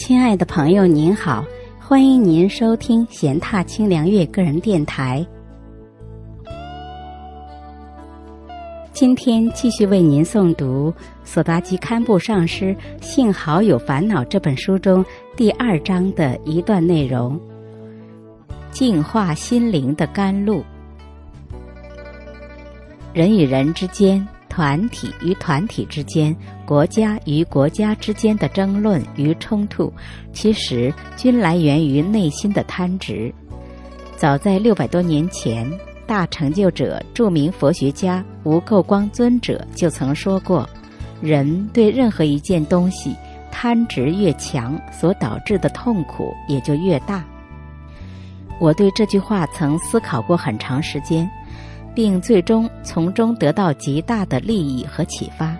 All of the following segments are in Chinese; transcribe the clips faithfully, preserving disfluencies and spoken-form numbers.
亲爱的朋友您好，欢迎您收听闲踏清凉月个人电台。今天继续为您诵读索达吉堪布上师《幸好有烦恼》这本书中第二章的一段内容，净化心灵的甘露。人与人之间，团体与团体之间，国家与国家之间的争论与冲突，其实均来源于内心的贪执。早在六百多年前，大成就者著名佛学家无垢光尊者就曾说过，人对任何一件东西贪执越强，所导致的痛苦也就越大。我对这句话曾思考过很长时间，并最终从中得到极大的利益和启发。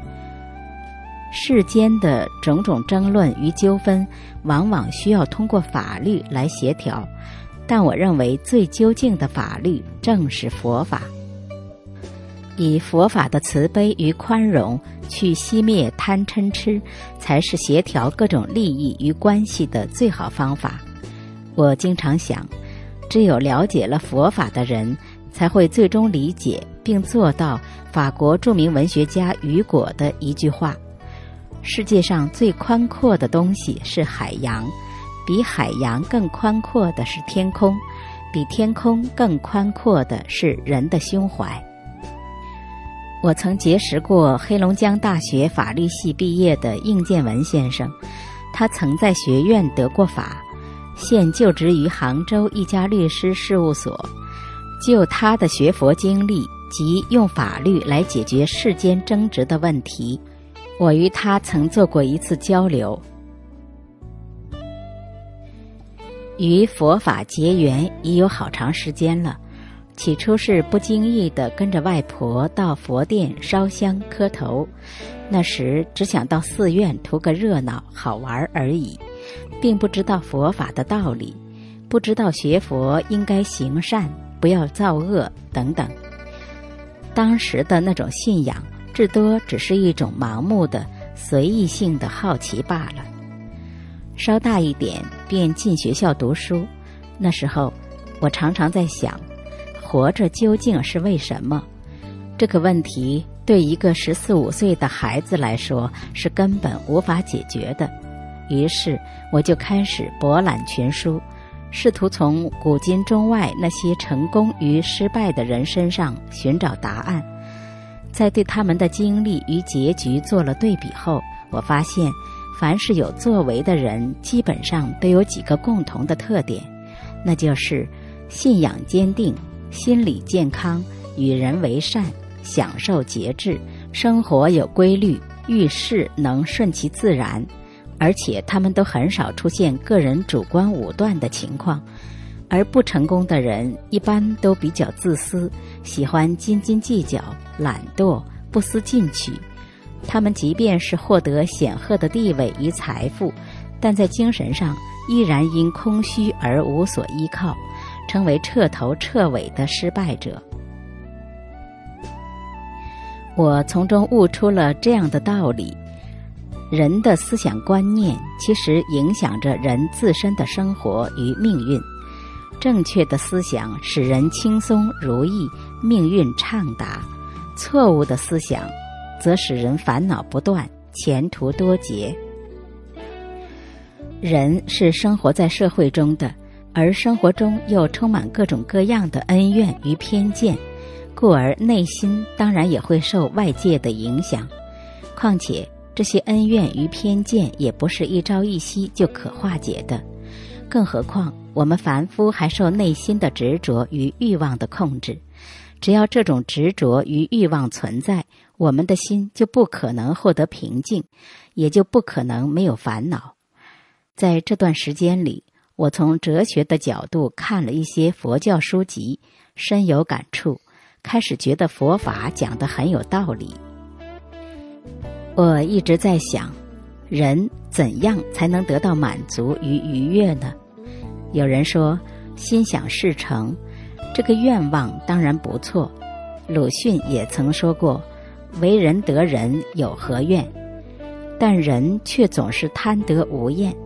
世间的种种争论与纠纷，往往需要通过法律来协调，但我认为最究竟的法律正是佛法。以佛法的慈悲与宽容去熄灭贪嗔痴，才是协调各种利益与关系的最好方法。我经常想，只有了解了佛法的人，才会最终理解并做到法国著名文学家雨果的一句话：世界上最宽阔的东西是海洋，比海洋更宽阔的是天空，比天空更宽阔的是人的胸怀。我曾结识过黑龙江大学法律系毕业的应建文先生，他曾在学院得过法，现就职于杭州一家律师事务所。就他的学佛经历及用法律来解决世间争执的问题，我与他曾做过一次交流。与佛法结缘已有好长时间了，起初是不经意地跟着外婆到佛殿烧香磕头，那时只想到寺院图个热闹好玩而已，并不知道佛法的道理，不知道学佛应该行善，不要造恶等等。当时的那种信仰至多只是一种盲目的随意性的好奇罢了。稍大一点便进学校读书，那时候我常常在想，活着究竟是为什么？这个问题对一个十四五岁的孩子来说是根本无法解决的。于是我就开始博览群书，试图从古今中外那些成功与失败的人身上寻找答案。在对他们的经历与结局做了对比后，我发现凡是有作为的人基本上都有几个共同的特点，那就是信仰坚定、心理健康、与人为善、享受节制、生活有规律、遇事能顺其自然，而且他们都很少出现个人主观武断的情况。而不成功的人一般都比较自私，喜欢斤斤计较、懒惰、不思进取。他们即便是获得显赫的地位与财富，但在精神上依然因空虚而无所依靠，成为彻头彻尾的失败者。我从中悟出了这样的道理：人的思想观念其实影响着人自身的生活与命运。正确的思想使人轻松如意，命运畅达；错误的思想则使人烦恼不断，前途多劫。人是生活在社会中的，而生活中又充满各种各样的恩怨与偏见，故而内心当然也会受外界的影响。况且这些恩怨与偏见也不是一朝一夕就可化解的，更何况我们凡夫还受内心的执着与欲望的控制。只要这种执着与欲望存在，我们的心就不可能获得平静，也就不可能没有烦恼。在这段时间里，我从哲学的角度看了一些佛教书籍，深有感触，开始觉得佛法讲得很有道理。我一直在想，人怎样才能得到满足与愉悦呢？有人说心想事成，这个愿望当然不错。鲁迅也曾说过，为人得人有何怨？但人却总是贪得无厌，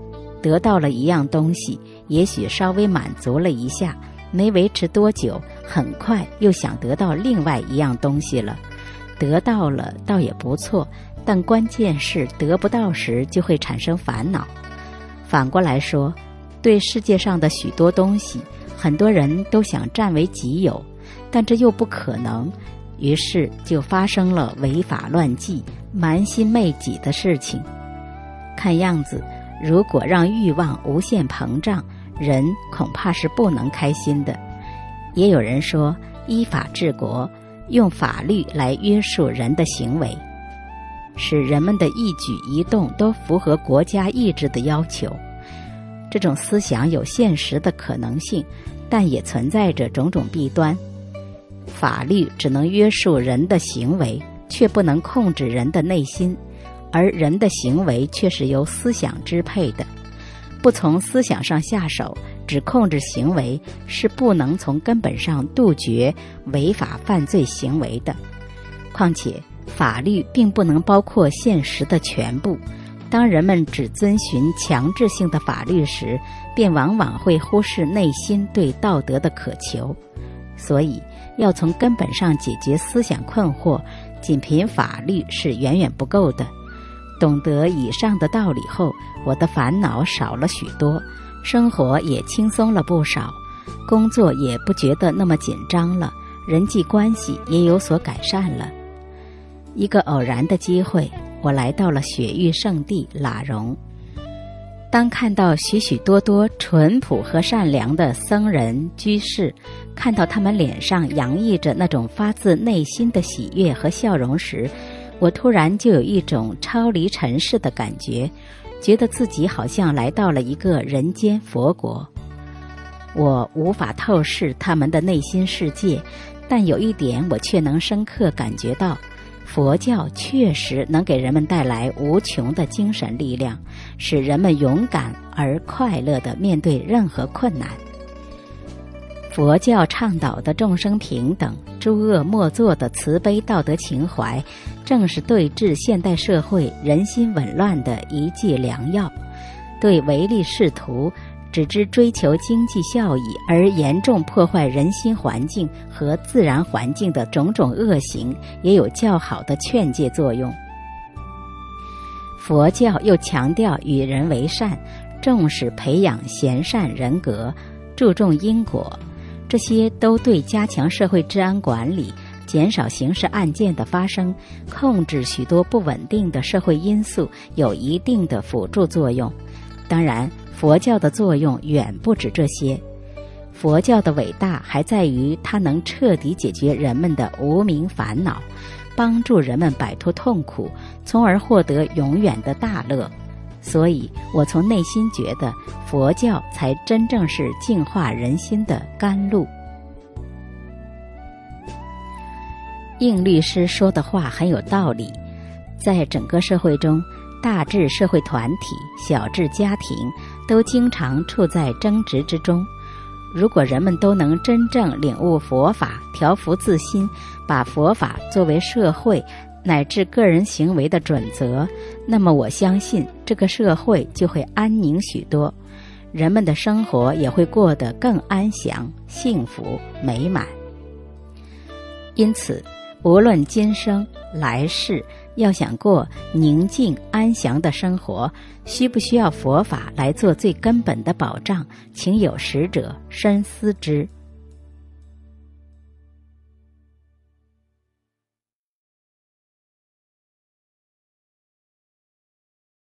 得到了一样东西，也许稍微满足了一下，没维持多久，很快又想得到另外一样东西了。得到了倒也不错，但关键是得不到时就会产生烦恼。反过来说，对世界上的许多东西，很多人都想占为己有，但这又不可能，于是就发生了违法乱纪、蛮心昧己的事情。看样子，如果让欲望无限膨胀，人恐怕是不能开心的。也有人说，依法治国，用法律来约束人的行为，使人们的一举一动都符合国家意志的要求。这种思想有现实的可能性，但也存在着种种弊端。法律只能约束人的行为，却不能控制人的内心，而人的行为却是由思想支配的。不从思想上下手，只控制行为，是不能从根本上杜绝违法犯罪行为的。况且，法律并不能包括现实的全部。当人们只遵循强制性的法律时，便往往会忽视内心对道德的渴求。所以，要从根本上解决思想困惑，仅凭法律是远远不够的。懂得以上的道理后，我的烦恼少了许多，生活也轻松了不少，工作也不觉得那么紧张了，人际关系也有所改善了。一个偶然的机会，我来到了雪域圣地喇荣。当看到许许多多淳朴和善良的僧人居士，看到他们脸上洋溢着那种发自内心的喜悦和笑容时，我突然就有一种超离尘世的感觉，觉得自己好像来到了一个人间佛国。我无法透视他们的内心世界，但有一点我却能深刻感觉到，佛教确实能给人们带来无穷的精神力量，使人们勇敢而快乐地面对任何困难。佛教倡导的众生平等、诸恶莫作的慈悲道德情怀，正是对治现代社会人心紊乱的一剂良药。对唯利是图、只知追求经济效益而严重破坏人心环境和自然环境的种种恶行，也有较好的劝诫作用。佛教又强调与人为善，重视培养贤善人格，注重因果，这些都对加强社会治安管理、减少刑事案件的发生、控制许多不稳定的社会因素有一定的辅助作用。当然，佛教的作用远不止这些。佛教的伟大还在于它能彻底解决人们的无明烦恼，帮助人们摆脱痛苦，从而获得永远的大乐。所以我从内心觉得，佛教才真正是净化人心的甘露。应律师说的话很有道理，在整个社会中，大至社会团体，小至家庭，都经常处在争执之中。如果人们都能真正领悟佛法，调伏自心，把佛法作为社会乃至个人行为的准则，那么我相信这个社会就会安宁许多，人们的生活也会过得更安详、幸福、美满。因此，无论今生来世，要想过宁静安详的生活，需不需要佛法来做最根本的保障，请有识者深思之。